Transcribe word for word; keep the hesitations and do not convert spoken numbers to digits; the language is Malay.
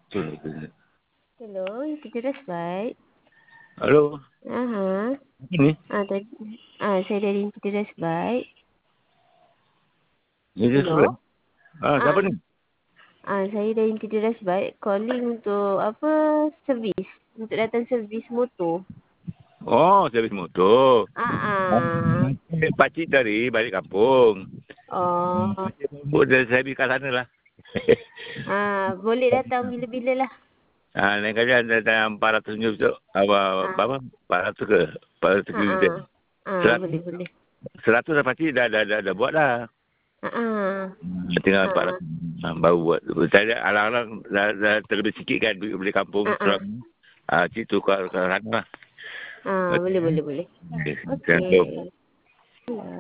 Hello, kita respite. Halo. Aha. Ini? Ah, tadi, ah, saya dari kita respite. Ini Hello. Ah, Ah, siapa ni? ah, saya dari Inti Respite calling untuk apa servis, untuk datang servis motor. Oh, servis motor. Ah, ah. Pakcik tadi balik kampung. Oh. Pakcik buat saya pergi kat sana lah. Ah, boleh datang bila-bila lah. Ah, lain kali ada dalam empat ratus ringgit tu. Apa, Ah. apa, empat ratus ke? empat ratus Ah, ringgit. ah. Ah, Seratus, boleh boleh. seratus dah pakcik dah, dah, dah, dah buat dah. Ah, ah. Tinggal empat Ah, ratus ah, baru buat. Saya alang-alang dah, dah terlebih sikit kan duit beli kampung. ah, ah. Ah, cik tukar ke sana lah. Ah, boleh boleh boleh. Okay. Okey.